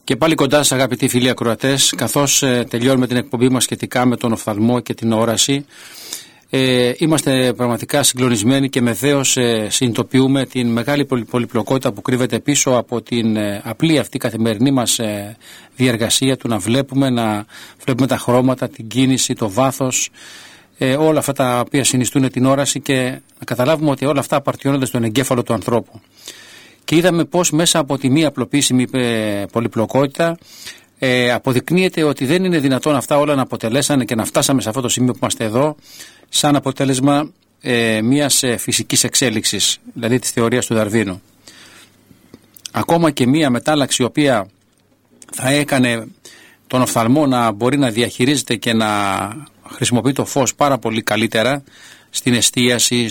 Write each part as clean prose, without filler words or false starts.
Και πάλι κοντά σας, αγαπητοί φίλοι ακροατές, καθώς τελειώνουμε την εκπομπή μας σχετικά με τον οφθαλμό και την όραση. Είμαστε πραγματικά συγκλονισμένοι και με δέος συνειδητοποιούμε την μεγάλη πολυπλοκότητα που κρύβεται πίσω από την απλή αυτή καθημερινή μας διεργασία του να βλέπουμε τα χρώματα, την κίνηση, το βάθος, όλα αυτά τα οποία συνιστούν την όραση και να καταλάβουμε ότι όλα αυτά απαρτιώνονται στον εγκέφαλο του ανθρώπου. Και είδαμε πως μέσα από τη μία απλοποίησιμη πολυπλοκότητα αποδεικνύεται ότι δεν είναι δυνατόν αυτά όλα να αποτελέσανε και να φτάσαμε σε αυτό το σημείο που είμαστε εδώ σαν αποτέλεσμα μιας φυσικής εξέλιξης, δηλαδή της θεωρίας του Δαρβίνου. Ακόμα και μια μετάλλαξη η οποία θα έκανε τον οφθαλμό να μπορεί να διαχειρίζεται και να χρησιμοποιεί το φως πάρα πολύ καλύτερα στην εστίαση,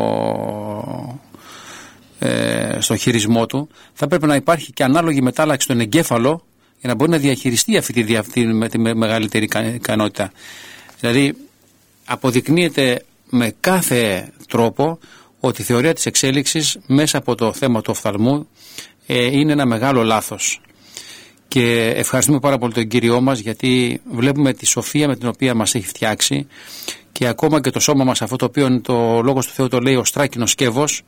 στο χειρισμό του, θα πρέπει να υπάρχει και ανάλογη μετάλλαξη στον εγκέφαλο για να μπορεί να διαχειριστεί αυτή με τη μεγαλύτερη ικανότητα. Δηλαδή αποδεικνύεται με κάθε τρόπο ότι η θεωρία της εξέλιξης μέσα από το θέμα του οφθαλμού είναι ένα μεγάλο λάθος. Και ευχαριστούμε πάρα πολύ τον Κύριό μας, γιατί βλέπουμε τη σοφία με την οποία μας έχει φτιάξει και ακόμα και το σώμα μας, αυτό το οποίο το Λόγος του Θεού το λέει ο στράκινος σκεύος,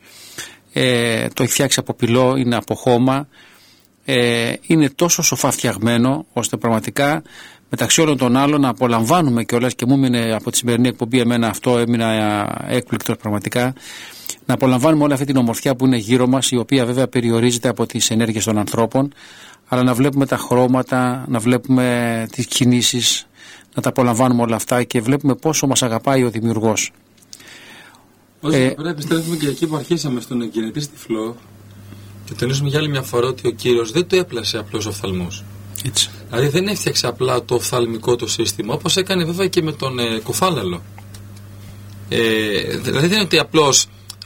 το έχει φτιάξει από πυλό, είναι από χώμα, είναι τόσο σοφά φτιαγμένο ώστε πραγματικά μεταξύ όλων των άλλων να απολαμβάνουμε κιόλας, και μου έμεινε από τη σημερινή εκπομπή εμένα αυτό, έμεινα έκπληκτος πραγματικά, να απολαμβάνουμε όλη αυτή την ομορφιά που είναι γύρω μας, η οποία βέβαια περιορίζεται από τις ενέργειες των ανθρώπων, αλλά να βλέπουμε τα χρώματα, να βλέπουμε τις κινήσεις, να τα απολαμβάνουμε όλα αυτά και βλέπουμε πόσο μας αγαπάει ο Δημιουργός. Πρέπει να επιστρέφουμε και εκεί που αρχίσαμε, στον εγκαινητή τυφλό, και τονίζουμε για άλλη μια φορά ότι ο Κύριος δεν το έπλασε απλώς οφθαλμούς. Έτσι. Δηλαδή δεν έφτιαξε απλά το οφθαλμικό του σύστημα, όπως έκανε βέβαια και με τον κοφάλαλο. Δηλαδή δεν είναι ότι απλώς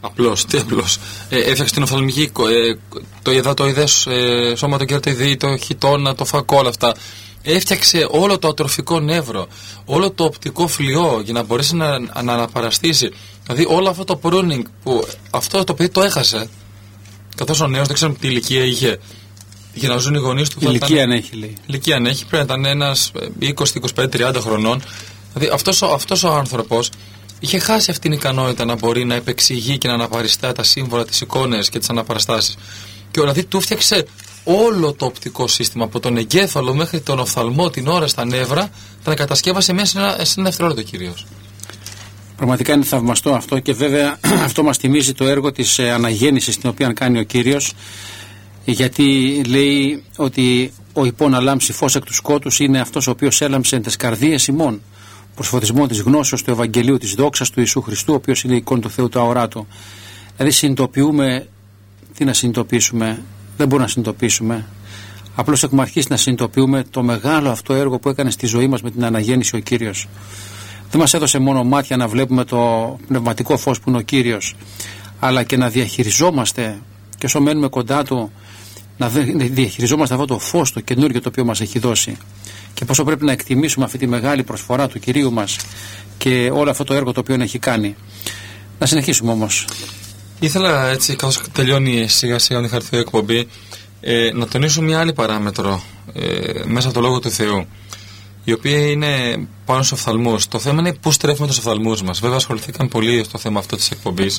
έφτιαξε την οφθαλμική, το υδατοειδές σώμα, το κερατοειδή, το χιτώνα, το φακό, όλα αυτά. Έφτιαξε όλο το ατροφικό νεύρο, όλο το οπτικό φλοιό για να μπορέσει να αναπαραστήσει. Δηλαδή όλο αυτό το pruning που αυτό το παιδί το έχασε, καθώς ο νέος δεν ξέρω τι ηλικία είχε για να ζουν οι γονείς του. Ηλικία αν έχει, λέει. Ηλικία αν έχει, πρέπει να ήταν ένας 20, 25, 30 χρονών. Δηλαδή αυτός ο άνθρωπος είχε χάσει αυτήν την ικανότητα να μπορεί να επεξηγεί και να αναπαριστά τα σύμβολα, τις εικόνες και τις αναπαραστάσεις. Και δηλαδή του φτιάξε όλο το οπτικό σύστημα, από τον εγκέφαλο μέχρι τον οφθαλμό, την ώρα, στα νεύρα, τα κατασκεύασε μέσα σε ένα δευτερόλεπτο κυρίως. Πραγματικά είναι θαυμαστό αυτό, και βέβαια αυτό μας θυμίζει το έργο της αναγέννησης την οποία κάνει ο Κύριος, γιατί λέει ότι ο υπόν αλάμψει φως εκ του σκότους είναι αυτός ο οποίος έλαμψε τις καρδίες ημών προς φωτισμό της γνώσεως του Ευαγγελίου της δόξας του Ιησού Χριστού, ο οποίος είναι η εικόνα του Θεού του αοράτου. Δηλαδή συνειδητοποιούμε, τι να συνειδητοποιήσουμε, δεν μπορούμε να συνειδητοποιήσουμε. Απλώς έχουμε αρχίσει να συνειδητοποιούμε το μεγάλο αυτό έργο που έκανε στη ζωή μας με την αναγέννηση ο Κύριος. Δεν μας έδωσε μόνο μάτια να βλέπουμε το πνευματικό φως που είναι ο Κύριος, αλλά και να διαχειριζόμαστε, και όσο μένουμε κοντά Του, να διαχειριζόμαστε αυτό το φως το καινούργιο το οποίο μας έχει δώσει, και πόσο πρέπει να εκτιμήσουμε αυτή τη μεγάλη προσφορά του Κυρίου μας και όλο αυτό το έργο το οποίο έχει κάνει. Να συνεχίσουμε όμως. Ήθελα έτσι, καθώς τελειώνει σιγά σιγά η χαρτιό εκπομπή, να τονίσω μια άλλη παράμετρο μέσα από το Λόγο του Θεού, η οποία είναι πάνω στους οφθαλμούς. Το θέμα είναι πού στρέφουμε τους οφθαλμούς μας. Βέβαια ασχοληθήκαν πολύ στο θέμα αυτό της εκπομπής.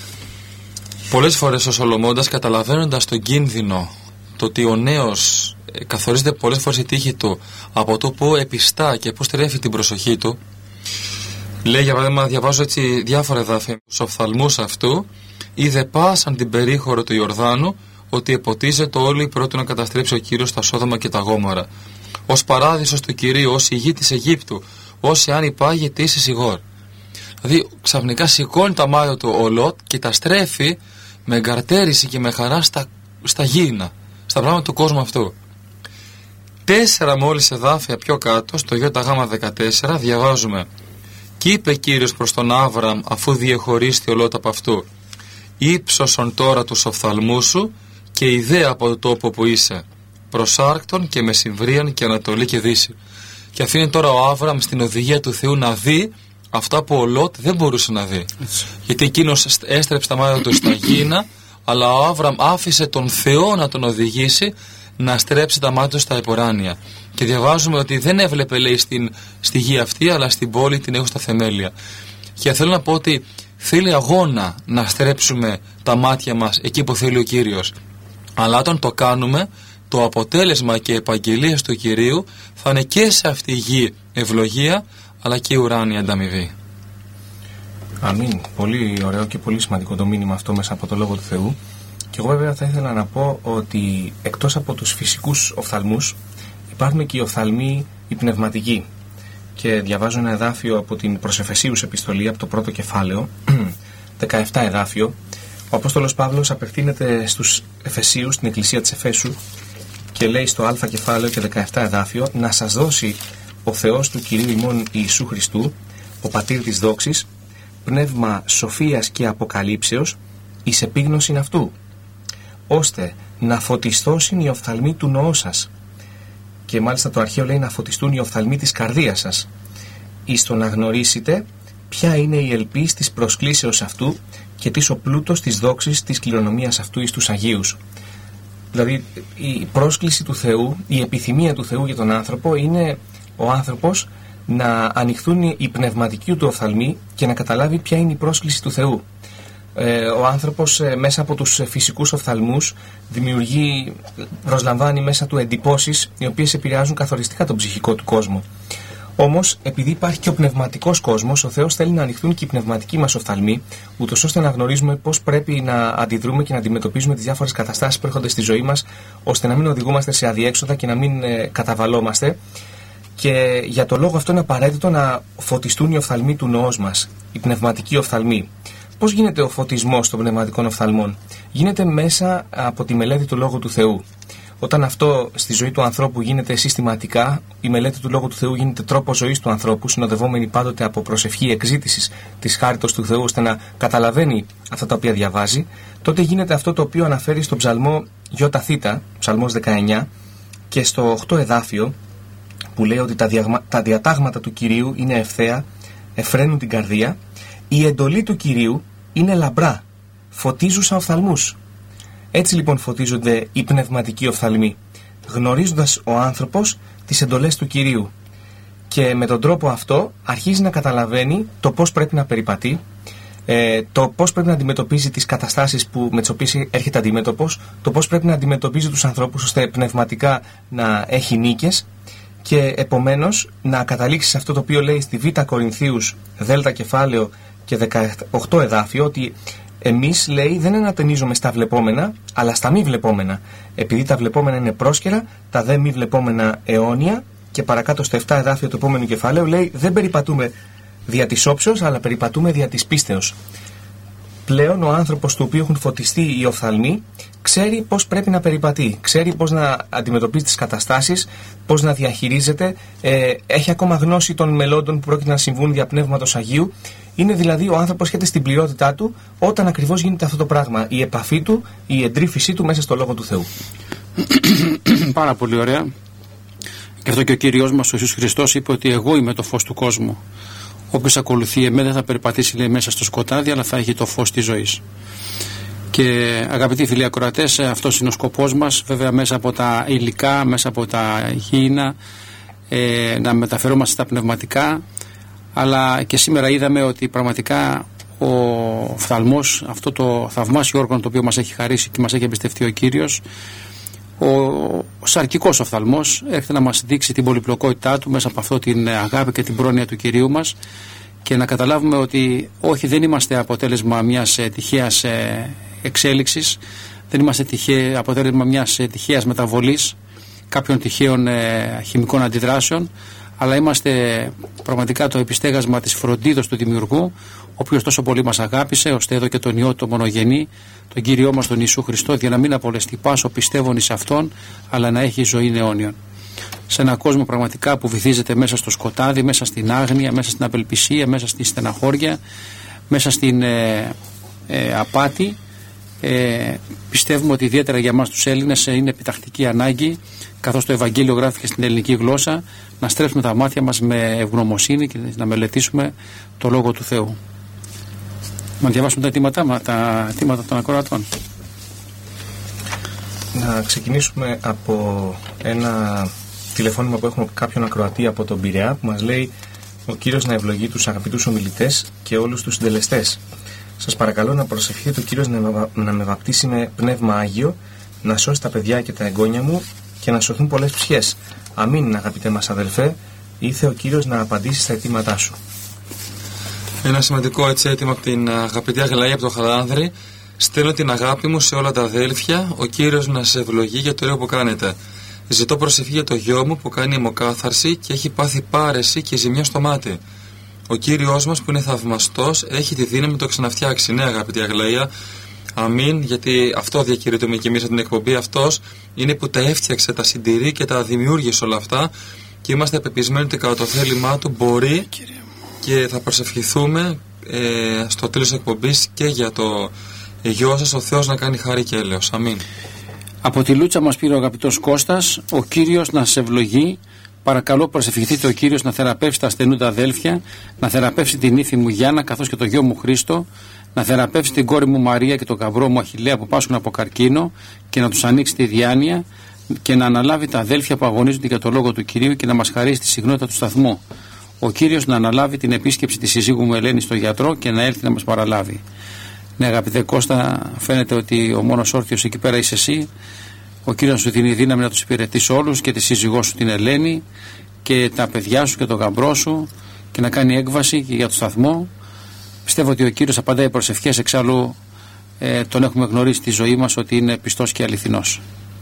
Πολλές φορές ο Σολομώντας, καταλαβαίνοντας τον κίνδυνο, το ότι ο νέος καθορίζεται πολλές φορές η τύχη του από το που επιστά και που στρέφει την προσοχή του, λέει, για παράδειγμα, διαβάζω έτσι διάφορα εδάφια, στους οφθαλμούς αυτού είδε πάσαν την περίχωρο του Ιορδάνου ότι εποτίζεται όλη πρώτου να καταστρέψει ο Κύριος τα Σόδομα και τα Γόμορα, ως παράδεισος του Κυρίου, ως η γη της Αιγύπτου, ως εάν υπάγει της Σιγόρ. Δηλαδή ξαφνικά σηκώνει τα μάτια του ο Λότ και τα στρέφει με εγκαρτέρηση και με χαρά στα γήινα, στα πράγματα του κόσμου αυτού. 4 μόλις εδάφια πιο κάτω, στο ΙΓ14, διαβάζουμε: «Κι είπε Κύριος προς τον Άβραμ, αφού διεχωρίστη ο Λότ από αυτού, ύψωσον τώρα τους οφθαλμούς σου και ιδέα από το τόπο που είσαι, προσάρκτον και μεσημβρίαν και ανατολή και δύση». Και αφήνει τώρα ο Άβραμ στην οδηγία του Θεού να δει αυτά που ο Λότ δεν μπορούσε να δει. Γιατί εκείνος έστρεψε τα μάτια του στα γήινα, αλλά ο Άβραμ άφησε τον Θεό να τον οδηγήσει, να στρέψει τα μάτια στα επουράνια. Και διαβάζουμε ότι δεν έβλεπε, λέει, στη γη αυτή, αλλά στην πόλη την έχω στα θεμέλια. Και θέλω να πω ότι θέλει αγώνα να στρέψουμε τα μάτια μας εκεί που θέλει ο Κύριος. Αλλά όταν το κάνουμε, το αποτέλεσμα και επαγγελίες του Κυρίου θα είναι και σε αυτή η γη ευλογία, αλλά και ουράνια ανταμοιβή. Αμήν. Πολύ ωραίο και πολύ σημαντικό το μήνυμα αυτό μέσα από το Λόγο του Θεού. Και εγώ βέβαια θα ήθελα να πω ότι εκτός από τους φυσικούς οφθαλμούς υπάρχουν και οι οφθαλμοί οι πνευματικοί. Και διαβάζω ένα εδάφιο από την προς Εφεσίους επιστολή, από το πρώτο κεφάλαιο, 17 εδάφιο. Ο Απόστολος Παύλος απευθύνεται στους Εφεσίους, στην εκκλησία της Εφέσου, και λέει στο α κεφάλαιο και 17 εδάφιο: να σας δώσει ο Θεός του Κυρίου ημών Ιησού Χριστού, ο Πατήρ της δόξης, πνεύμα σοφίας και αποκαλύψεως εις επίγνωσιν αυτού, ώστε να φωτιστώσουν οι οφθαλμοί του νοού σας. Και μάλιστα το αρχαίο λέει να φωτιστούν οι οφθαλμοί της καρδίας σας, εις το να γνωρίσετε ποια είναι η ελπίς της προσκλήσεως αυτού και της ο πλούτος της δόξης της κληρονομίας αυτού εις τους Αγίους. Δηλαδή η πρόσκληση του Θεού, η επιθυμία του Θεού για τον άνθρωπο είναι ο άνθρωπος να ανοιχθούν οι πνευματικοί του οφθαλμοί και να καταλάβει ποια είναι η πρόσκληση του Θεού. Ο άνθρωπος μέσα από τους φυσικούς οφθαλμούς προσλαμβάνει μέσα του εντυπώσεις οι οποίες επηρεάζουν καθοριστικά τον ψυχικό του κόσμο. Όμως, επειδή υπάρχει και ο πνευματικός κόσμος, ο Θεός θέλει να ανοιχθούν και οι πνευματικοί μας οφθαλμοί, ούτως ώστε να γνωρίζουμε πώς πρέπει να αντιδρούμε και να αντιμετωπίζουμε τις διάφορες καταστάσεις που έρχονται στη ζωή μας, ώστε να μην οδηγούμαστε σε αδιέξοδα και να μην καταβαλόμαστε. Και για το λόγο αυτό είναι απαραίτητο να φωτιστούν οι οφθαλμοί του νοός μας, οι πνευματικοί οφθαλμοί. Πώς γίνεται ο φωτισμός των πνευματικών οφθαλμών? Γίνεται μέσα από τη μελέτη του Λόγου του Θεού. Όταν αυτό στη ζωή του ανθρώπου γίνεται συστηματικά, η μελέτη του Λόγου του Θεού γίνεται τρόπο ζωής του ανθρώπου, συνοδευόμενη πάντοτε από προσευχή εξήτησης της χάριτος του Θεού, ώστε να καταλαβαίνει αυτά τα οποία διαβάζει, τότε γίνεται αυτό το οποίο αναφέρει στον ψαλμό ΙΘ, ψαλμός 19, και στο 8 εδάφιο, που λέει ότι τα διατάγματα του Κυρίου είναι ευθέα, εφραίνουν την καρδία, η εντολή του Κυρίου είναι λαμπρά, φωτίζουσα οφθαλμούς. Έτσι λοιπόν φωτίζονται οι πνευματικοί οφθαλμοί, γνωρίζοντας ο άνθρωπος τις εντολές του Κυρίου. Και με τον τρόπο αυτό αρχίζει να καταλαβαίνει το πώς πρέπει να περιπατεί, το πώς πρέπει να αντιμετωπίζει τις καταστάσεις με τις οποίες έρχεται αντιμέτωπος, το πώς πρέπει να αντιμετωπίζει τους ανθρώπους ώστε πνευματικά να έχει νίκες, και επομένως να καταλήξει σε αυτό το οποίο λέει στη Β' Κορινθίους δ' κεφάλαιο και 18 εδάφιο, ότι εμείς, λέει, δεν ανατενίζουμε στα βλεπόμενα, αλλά στα μη βλεπόμενα. Επειδή τα βλεπόμενα είναι πρόσκαιρα, τα δε μη βλεπόμενα αιώνια. Και παρακάτω στο 7 εδάφιο του επόμενου κεφαλαίου λέει: δεν περιπατούμε δια της όψεως, αλλά περιπατούμε δια της πίστεως. Πλέον ο άνθρωπος του οποίου έχουν φωτιστεί οι οφθαλμοί ξέρει πώς πρέπει να περιπατεί, ξέρει πώς να αντιμετωπίζει τις καταστάσεις, πώς να διαχειρίζεται, έχει ακόμα γνώση των μελλόντων που πρόκειται να συμβούν δια Πνεύματος Αγίου. Είναι δηλαδή ο άνθρωπος έρχεται στην πληρότητά του όταν ακριβώς γίνεται αυτό το πράγμα, η επαφή του, η εντρύφησή του μέσα στο Λόγο του Θεού. Πάρα πολύ ωραία. Και αυτό και ο Κύριος μας ο Ιησούς Χριστός είπε ότι εγώ είμαι το φως του κόσμου. Όποιος ακολουθεί εμένα δεν θα περπατήσει, λέει, μέσα στο σκοτάδι, αλλά θα έχει το φως της ζωής. Και αγαπητοί φίλοι ακροατές, αυτός είναι ο σκοπός μας, βέβαια μέσα από τα υλικά, μέσα από τα γήινα, να μεταφερόμαστε στα πνευματικά, αλλά και σήμερα είδαμε ότι πραγματικά ο φθαλμός, αυτό το θαυμάσιο όργανο το οποίο μας έχει χαρίσει και μας έχει εμπιστευτεί ο Κύριος, ο σαρκικός οφθαλμός, έρχεται να μας δείξει την πολυπλοκότητά του μέσα από αυτό την αγάπη και την πρόνοια του Κυρίου μας, και να καταλάβουμε ότι όχι, δεν είμαστε αποτέλεσμα μιας τυχαίας εξέλιξης, δεν είμαστε αποτέλεσμα μιας τυχαίας μεταβολής, κάποιων τυχαίων χημικών αντιδράσεων, αλλά είμαστε πραγματικά το επιστέγασμα της φροντίδος του Δημιουργού, ο οποίος τόσο πολύ μας αγάπησε, ώστε εδώ και τον Υιό το μονογενή, τον Κύριό μας τον Ιησού Χριστό, για να μην απολεστεί πάσο πιστεύων εις Αυτόν, αλλά να έχει ζωή αιώνιον. Σε έναν κόσμο πραγματικά που βυθίζεται μέσα στο σκοτάδι, μέσα στην άγνοια, μέσα στην απελπισία, μέσα στη στεναχώρια, μέσα στην απάτη, πιστεύουμε ότι ιδιαίτερα για εμάς τους Έλληνες είναι επιτακτική ανάγκη, καθώς το Ευαγγέλιο γράφηκε στην ελληνική γλώσσα, να στρέψουμε τα μάτια μας με ευγνωμοσύνη και να μελετήσουμε το Λόγο του Θεού. Να διαβάσουμε τα αιτήματα των ακροατών. να ξεκινήσουμε από ένα τηλεφώνημα που έχουμε από κάποιον ακροατή από τον Πειραιά που μας λέει ο Κύριος να ευλογεί τους αγαπητούς ομιλητές και όλους τους συντελεστές. Σας παρακαλώ να προσευχηθείτε ο Κύριος να με βαπτίσει με πνεύμα Άγιο, να σώσει τα παιδιά και τα εγγόνια μου και να σωθούν πολλές ψυχές. Αμήν, αγαπητέ μας αδελφέ, ήθε ο Κύριος να απαντήσει στα αιτήματά σου. Ένα σημαντικό αίτημα από την αγαπητή Αγλαία από το Χαλάνδρη. Στέλνω την αγάπη μου σε όλα τα αδέλφια, ο Κύριος να σε ευλογεί για το έργο που κάνετε. Ζητώ προσευχή για το γιο μου που κάνει αιμοκάθαρση και έχει πάθει πάρεση και ζημιά στο μάτι. Ο Κύριος μας που είναι θαυμαστός έχει τη δύναμη να το ξαναφτιάξει. Ναι, αγαπητή Αγλαία, αμήν, γιατί αυτό διακηρύττουμε και εμείς από την εκπομπή. Αυτός είναι που τα έφτιαξε, τα συντηρεί και τα δημιούργησε όλα αυτά και είμαστε πεπισμένοι ότι κατά το θέλημά του μπορεί και θα προσευχηθούμε στο τέλος της εκπομπής και για το γιο σας, ο Θεός να κάνει χάρη και έλεος. Αμήν. Από τη Λούτσα μας πήρε ο αγαπητός Κώστας, ο Κύριος να σε ευλογεί. Παρακαλώ προσευχηθείτε ο Κύριος να θεραπεύσει τα ασθενούντα αδέλφια, να θεραπεύσει την ύφη μου Γιάννα καθώς και το γιο μου Χρήστο, να θεραπεύσει την κόρη μου Μαρία και τον γαμπρό μου Αχιλλέα που πάσχουν από καρκίνο και να τους ανοίξει τη διάνοια και να αναλάβει τα αδέλφια που αγωνίζονται για το λόγο του Κυρίου και να μας χαρίσει τη συχνότητα του σταθμού. Ο Κύριος να αναλάβει την επίσκεψη της συζύγου μου Ελένη στο γιατρό και να έρθει να μας παραλάβει. Ναι, αγαπητέ Κώστα, φαίνεται ότι ο μόνος όρθιος εκεί πέρα είσαι εσύ. Ο Κύριος σου δίνει δύναμη να τους υπηρετείς όλους και τη σύζυγό σου την Ελένη και τα παιδιά σου και τον γαμπρό σου και να κάνει έκβαση και για το σταθμό. Πιστεύω ότι ο Κύριος απαντάει προσευχές, εξάλλου τον έχουμε γνωρίσει στη ζωή μας ότι είναι πιστός και αληθινός.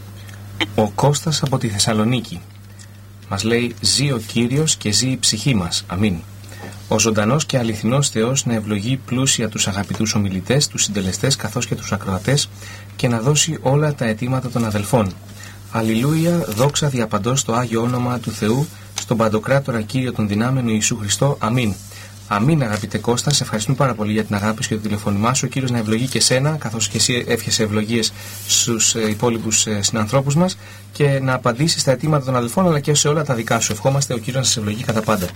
Ο Κώστας από τη Θεσσαλονίκη μας λέει ζει ο Κύριος και ζει η ψυχή μας. Αμήν. Ο ζωντανός και αληθινός Θεός να ευλογεί πλούσια τους αγαπητούς ομιλητές, τους συντελεστές καθώς και τους ακροατές και να δώσει όλα τα αιτήματα των αδελφών. Αλληλούια, δόξα διαπαντός στο Άγιο όνομα του Θεού, στον Παντοκράτορα Κύριο των Δυνάμεων Ιησού Χριστό. Αμήν. Αμήν, αγαπητέ Κώστα, σε ευχαριστούμε πάρα πολύ για την αγάπη σου και το τηλεφώνημά σου. Ο Κύριος να ευλογεί και σένα, καθώς και εσύ εύχεσαι ευλογίες στους υπόλοιπους συνανθρώπους μας και να απαντήσει στα αιτήματα των αδελφών αλλά και σε όλα τα δικά σου. Ευχόμαστε ο Κύριος να σας ευλογεί κατά πάντα.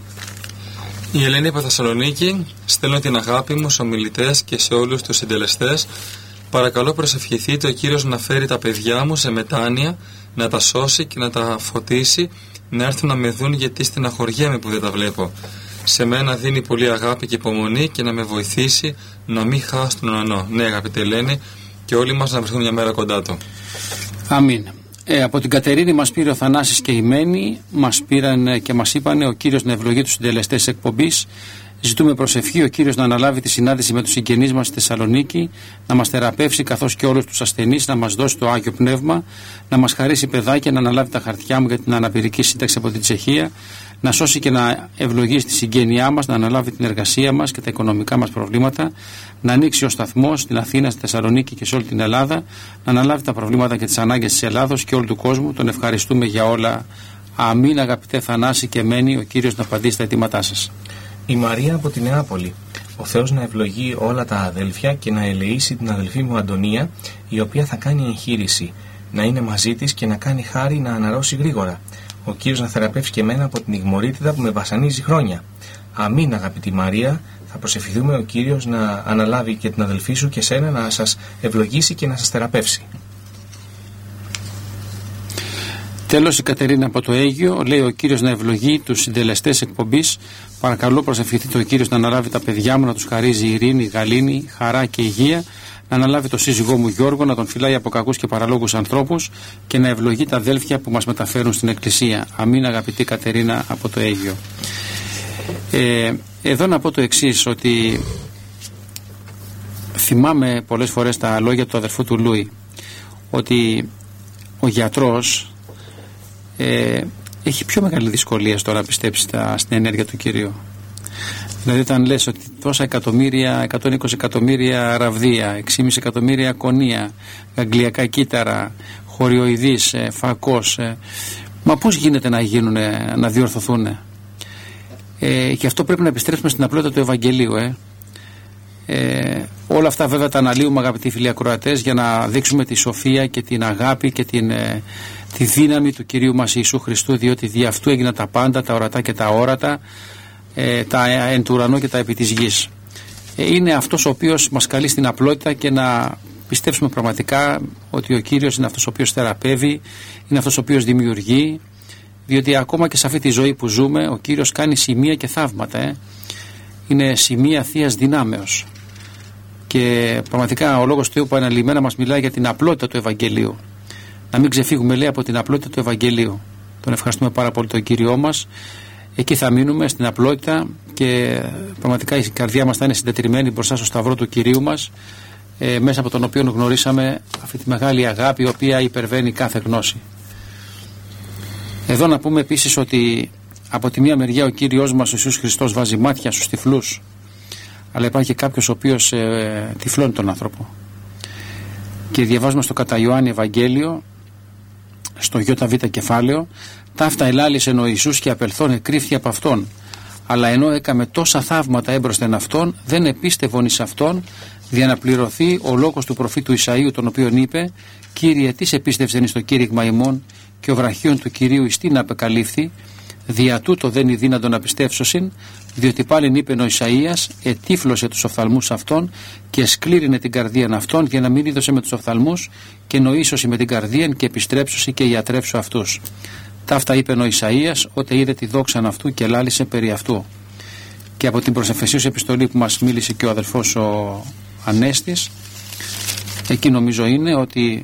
Η Ελένη από Θεσσαλονίκη, στέλνω την αγάπη μου στους ομιλητές και σε όλους τους συντελεστές. Παρακαλώ προσευχηθείτε ο Κύριος να φέρει τα παιδιά μου σε μετάνοια, να τα σώσει και να τα φωτίσει, να έρθουν να με δουν γιατί στεναχωριέμαι που δεν τα βλέπω. Σε μένα δίνει πολύ αγάπη και υπομονή και να με βοηθήσει να μην χάσω τον ουρανό. Ναι, αγαπητέ Ελένη, και όλοι μας να βρεθούμε μια μέρα κοντά του. Αμήν. Από την Κατερίνη μας πήρε ο Θανάσης και η Μένη, μας πήραν και μας είπαν ο Κύριος να ευλογεί τους συντελεστές εκπομπής. Ζητούμε προσευχή ο Κύριος να αναλάβει τη συνάντηση με τους συγγενείς μας στη Θεσσαλονίκη, να μας θεραπεύσει καθώς και όλους τους ασθενείς, να μας δώσει το Άγιο Πνεύμα, να μας χαρίσει παιδάκια, να αναλάβει τα χαρτιά μου για την αναπηρική σύνταξη από την Τσεχία, να σώσει και να ευλογήσει τη συγγένειά μας, να αναλάβει την εργασία μας και τα οικονομικά μας προβλήματα, να ανοίξει ο σταθμός στην Αθήνα, στη Θεσσαλονίκη και σε όλη την Ελλάδα, να αναλάβει τα προβλήματα και τις ανάγκες της Ελλάδος και όλου του κόσμου. Τον ευχαριστούμε για όλα. Αμήν, αγαπητέ Θανάση και Μένη, ο Κύριος να απαντήσει τα αιτήματά σας. Η Μαρία από τη Νεάπολη. Ο Θεός να ευλογεί όλα τα αδέλφια και να ελεήσει την αδελφή μου Αντωνία, η οποία θα κάνει εγχείρηση, να είναι μαζί της και να κάνει χάρη να αναρρώσει γρήγορα. Ο Κύριος να θεραπεύσει και εμένα από την ιγμωρίτιδα που με βασανίζει χρόνια. Αμήν, αγαπητή Μαρία, θα προσευχηθούμε ο Κύριος να αναλάβει και την αδελφή σου και σένα να σας ευλογήσει και να σας θεραπεύσει. Τέλος, η Κατερίνα από το Αίγυο λέει ο Κύριος να ευλογεί τους συντελεστές εκπομπής. Παρακαλώ προσευχηθείτε ο Κύριος να αναλάβει τα παιδιά μου, να τους χαρίζει ειρήνη, γαλήνη, χαρά και υγεία, να αναλάβει το σύζυγό μου Γιώργο, να τον φυλάει από κακούς και παραλόγους ανθρώπους και να ευλογεί τα αδέλφια που μας μεταφέρουν στην Εκκλησία. Αμήν, αγαπητή Κατερίνα από το Αίγυο. Εδώ να πω το εξής, ότι θυμάμαι πολλές φορές τα λόγια του αδερφού του Λούι, ότι ο γιατρός έχει πιο μεγάλη δυσκολία στο να πιστέψει στην ενέργεια του Κυρίου. Δηλαδή όταν λες ότι τόσα εκατομμύρια, 120 εκατομμύρια ραβδία, 6,5 εκατομμύρια κονία, αγγλιακά κύτταρα, χοριοειδείς, φακός, μα πώς γίνεται να διορθωθούν? Και αυτό πρέπει να επιστρέψουμε στην απλότητα του Ευαγγελίου. Όλα αυτά βέβαια τα αναλύουμε, αγαπητοί φίλοι ακροατές, για να δείξουμε τη σοφία και την αγάπη και τη δύναμη του Κυρίου μας Ιησού Χριστού, διότι δι' αυτού έγιναν τα πάντα, τα ορατά και τα αόρατα, τα εν του ουρανού και τα επί της γης. Είναι αυτός ο οποίος μας καλεί στην απλότητα και να πιστέψουμε πραγματικά ότι ο Κύριος είναι αυτός ο οποίος θεραπεύει, είναι αυτός ο οποίος δημιουργεί, διότι ακόμα και σε αυτή τη ζωή που ζούμε ο Κύριος κάνει σημεία και θαύματα. Είναι σημεία θείας δυνάμεως. Και πραγματικά ο Λόγος του Θεού που αναλυμμένα μας μιλάει για την απλότητα του Ευαγγελίου. Να μην ξεφύγουμε, λέει, από την απλότητα του Ευαγγελίου. Τον ευχαριστούμε πάρα πολύ τον Κύριό μας. Εκεί θα μείνουμε, στην απλότητα, και πραγματικά η καρδιά μας θα είναι συντετριμμένη μπροστά στο σταυρό του Κυρίου μας, μέσα από τον οποίο γνωρίσαμε αυτή τη μεγάλη αγάπη η οποία υπερβαίνει κάθε γνώση. Εδώ να πούμε επίσης ότι από τη μία μεριά ο Κύριος μας ο Ιησούς Χριστός βάζει μάτια στους τυφλούς, αλλά υπάρχει και κάποιος ο οποίος τυφλώνει τον άνθρωπο. Και διαβάζουμε στο κατά Ιωάννη Ευαγγέλιο, στο ΙΒ κεφάλαιο, ταύτα ελάλησεν ο Ιησούς και απελθόν εκρύφθη από αυτόν. Αλλά ενώ έκαμε τόσα θαύματα έμπροσθεν αυτόν, δεν επίστευον εις αυτόν, για να πληρωθεί ο λόγος του προφήτου Ισαΐου, τον οποίον είπε: Κύριε, τι επίστευσεν εις το κήρυγμα ημών, και ο βραχίων του Κυρίου εις την απεκαλύφθη, δια τούτο δεν είναι δύνατον να πιστεύσωσιν, διότι πάλιν είπεν ο Ισαΐας, ετύφλωσε τους οφθαλμούς αυτών και σκλήρινε την καρδίαν αυτών, για να μην είδωσε με τους οφθαλμούς και νοήσωση με την καρδίαν και επιστρέψωση και ιατρέψω αυτούς. Ταύτα είπεν ο Ισαΐας, ότε είδε τη δόξαν αυτού και λάλησε περί αυτού. Και από την προς Εφεσίους επιστολή που μας μίλησε και ο αδελφός ο Ανέστης, εκεί νομίζω είναι ότι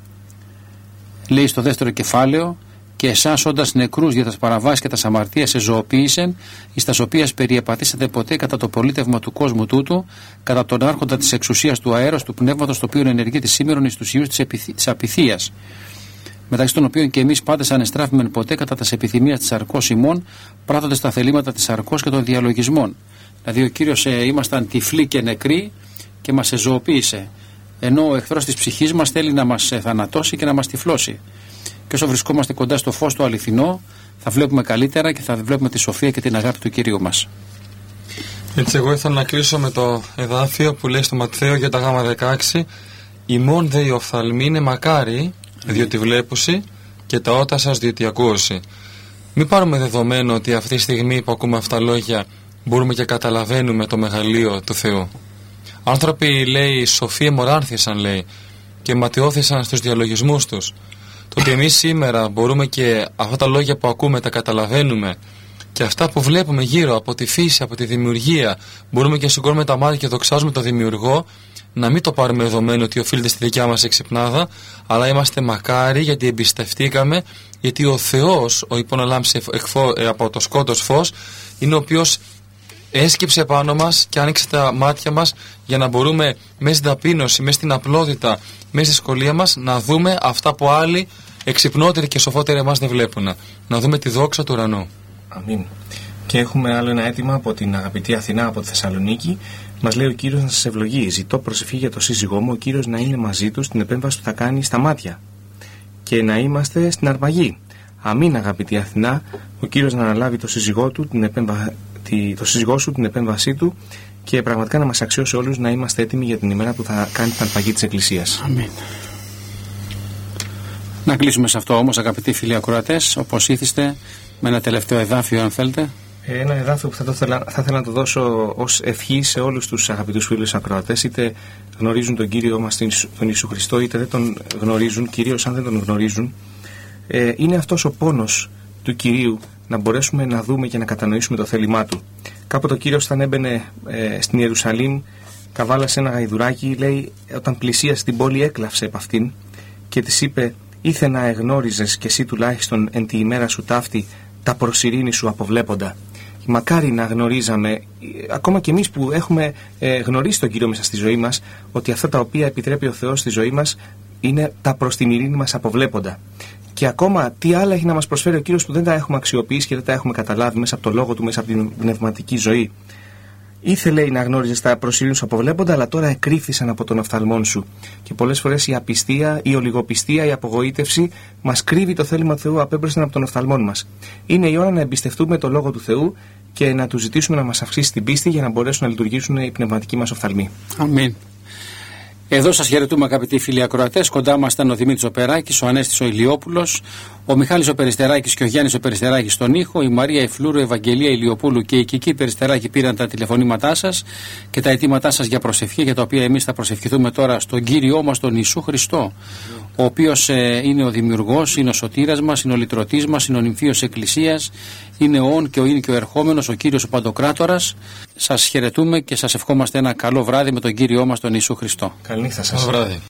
λέει στο δεύτερο κεφάλαιο: και εσάς όντας νεκρούς για τα παραβάσεις και τα αμαρτίας εζωοποίησεν, εις τας οποίας περιεπατήσατε ποτέ κατά το πολίτευμα του κόσμου τούτου, κατά τον άρχοντα της εξουσίας του αέρος του πνεύματος, το οποίο ενεργείται σήμερον εις τους ιούς της απειθίας, μεταξύ των οποίων και εμείς πάντες ανεστράφημεν ποτέ κατά τας επιθυμίας της αρκός ημών, πράττοντες τα θελήματα της αρκός και των διαλογισμών. Δηλαδή ο Κύριος ήμασταν τυφλοί και νεκροί και μας εζωοποίησε, ενώ ο εχθρός της ψυχής μας θέλει να μας θανατώσει και να μας τυφλώσει. Και όσο βρισκόμαστε κοντά στο φως το αληθινό, θα βλέπουμε καλύτερα και θα βλέπουμε τη σοφία και την αγάπη του Κυρίου μας. Έτσι, εγώ ήθελα να κλείσω με το εδάφιο που λέει στο Ματθαίο για τα γάμα 16: ημών δε οι οφθαλμοί είναι μακάρι, διότι βλέπουσι, και τα ότα σας διότι ακούωσι. Μην πάρουμε δεδομένο ότι αυτή τη στιγμή που ακούμε αυτά λόγια μπορούμε και καταλαβαίνουμε το μεγαλείο του Θεού. Άνθρωποι, λέει, σοφοί εμοράνθησαν, λέει, και ματιώθησαν στους διαλογισμούς τους. Το ότι εμείς σήμερα μπορούμε και αυτά τα λόγια που ακούμε τα καταλαβαίνουμε, και αυτά που βλέπουμε γύρω από τη φύση, από τη δημιουργία, μπορούμε και σηκώνουμε τα μάτια και δοξάζουμε τον Δημιουργό, να μην το πάρουμε δεδομένο ότι οφείλεται στη δικιά μας εξυπνάδα, αλλά είμαστε μακάρι γιατί εμπιστευτήκαμε, γιατί ο Θεός, ο υποναλάμψη από το σκότος φως, είναι ο οποίος έσκυψε πάνω μας και άνοιξε τα μάτια μας για να μπορούμε μέσα στην ταπείνωση, μέσα στην απλότητα, μέσα στη δυσκολία μας να δούμε αυτά που άλλοι εξυπνότεροι και σοφότεροι εμάς δεν βλέπουν. Να δούμε τη δόξα του ουρανού. Αμήν. Και έχουμε άλλο ένα αίτημα από την αγαπητή Αθηνά από τη Θεσσαλονίκη. Μας λέει ο Κύριος να σας ευλογεί. Ζητώ προσευχή για το σύζυγό μου, ο Κύριος να είναι μαζί του στην επέμβαση που θα κάνει στα μάτια και να είμαστε στην αρπαγή. Αμήν, αγαπητή Αθηνά. Ο Κύριος να αναλάβει το σύζυγό σου την επέμβασή του και πραγματικά να μας αξιώσει όλους να είμαστε έτοιμοι για την ημέρα που θα κάνει την αρπαγή της Εκκλησίας. Αμήν. Να κλείσουμε σε αυτό όμως, αγαπητοί φίλοι ακροατές, όπως ήθιστε, με ένα τελευταίο εδάφιο, αν θέλετε. Ένα εδάφιο που θα ήθελα να το δώσω ως ευχή σε όλους τους αγαπητούς φίλους ακροατές, είτε γνωρίζουν τον Κύριο μας τον Ιησού Χριστό, είτε δεν τον γνωρίζουν, κυρίως αν δεν τον γνωρίζουν. Είναι αυτός ο πόνος του Κυρίου, να μπορέσουμε να δούμε και να κατανοήσουμε το θέλημά του. Κάποτε ο Κύριος, όταν έμπαινε στην Ιερουσαλήμ, καβάλασε ένα γαϊδουράκι, λέει, όταν πλησίασε την πόλη έκλαυσε επ' αυτήν και της είπε: ήθε να εγνώριζες κι εσύ τουλάχιστον εν τη ημέρα σου ταύτη τα προσειρήνη σου αποβλέποντα. Μακάρι να γνωρίζαμε, ακόμα και εμείς που έχουμε γνωρίσει τον Κύριο μέσα στη ζωή μας, ότι αυτά τα οποία επιτρέπει ο Θεός στη ζωή μας είναι τα προς την ειρήνη μας αποβλέποντα. Και ακόμα τι άλλα έχει να μας προσφέρει ο Κύριος που δεν τα έχουμε αξιοποιήσει και δεν τα έχουμε καταλάβει μέσα από το λόγο του, μέσα από την πνευματική ζωή. Ήθελε να γνώριζες τα προσειρήνη σου αποβλέποντα, αλλά τώρα εκρύφθησαν από τον οφθαλμόν σου. Και πολλές φορές η απιστία, η ολιγοπιστία, η απογοήτευση μας κρύβει το θέλημα του Θεού απέμπροσθεν από τον οφθαλμόν μας. Είναι η ώρα να εμπιστευτούμε το λόγο του Θεού και να του ζητήσουμε να μας αυξήσει την πίστη για να μπορέσουν να λειτουργήσουν οι πνευματικοί μας οφθαλμοί. Αμήν. Εδώ σας χαιρετούμε, αγαπητοί φίλοι ακροατές. Κοντά μας ήταν ο Δημήτρης ο Περάκης, ο Ανέστης ο Ηλιόπουλος, ο Μιχάλης ο Περιστεράκης και ο Γιάννης ο Περιστεράκης στον ήχο, η Μαρία η Φλούρου, η Ευαγγελία Ηλιοπούλου και η Κική Περιστεράκη πήραν τα τηλεφωνήματά σας και τα αιτήματά σας για προσευχή, για τα οποία εμείς θα προσευχηθούμε τώρα στον Κύριό μας, τον Ιησού Χριστό, ο οποίος είναι ο Δημιουργός, είναι ο Σωτήρας μας, είναι ο Λυτρωτής μας, είναι ο Νυμφίος Εκκλησίας, είναι ο όν και ο είναι και ο ερχόμενος, ο Κύριος ο Παντοκράτορας. Σας χαιρετούμε και σας ευχόμαστε ένα καλό βράδυ με τον Κύριό μας, τον Ιησού Χριστό. Καληνύχτα σας. Καλό βράδυ.